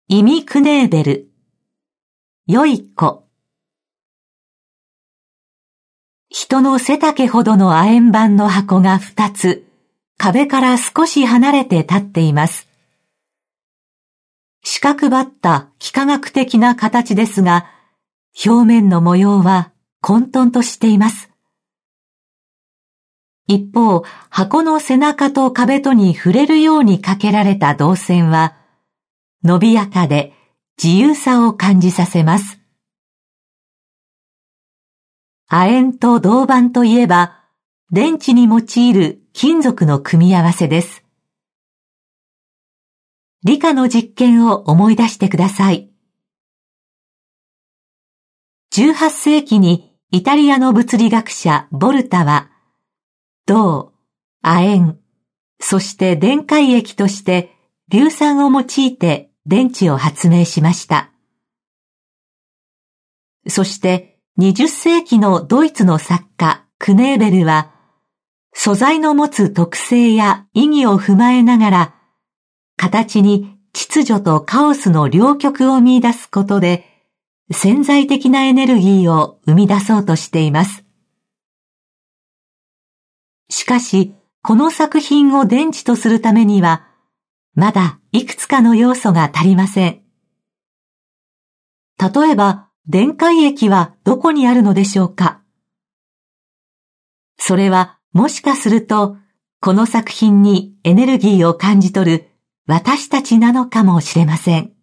イミ・クネーベル。良い子。人の背丈ほどの亜鉛板の箱が2つ、壁から少し離れて立っています。四角ばった幾何学的な形ですが、表面の模様は混沌としています。一方、箱の背中と壁とに触れるようにかけられた銅線は、伸びやかで自由さを感じさせます。亜鉛と銅板といえば、電池に用いる金属の組み合わせです。理科の実験を思い出してください。18世紀にイタリアの物理学者ボルタは、銅、亜鉛、そして電解液として硫酸を用いて電池を発明しました。そして20世紀のドイツの作家クネーベルは、素材の持つ特性や意義を踏まえながら、形に秩序とカオスの両極を見出すことで、潜在的なエネルギーを生み出そうとしています。しかし、この作品を電池とするためには、まだいくつかの要素が足りません。例えば、電解液はどこにあるのでしょうか？それはもしかすると、この作品にエネルギーを感じ取る私たちなのかもしれません。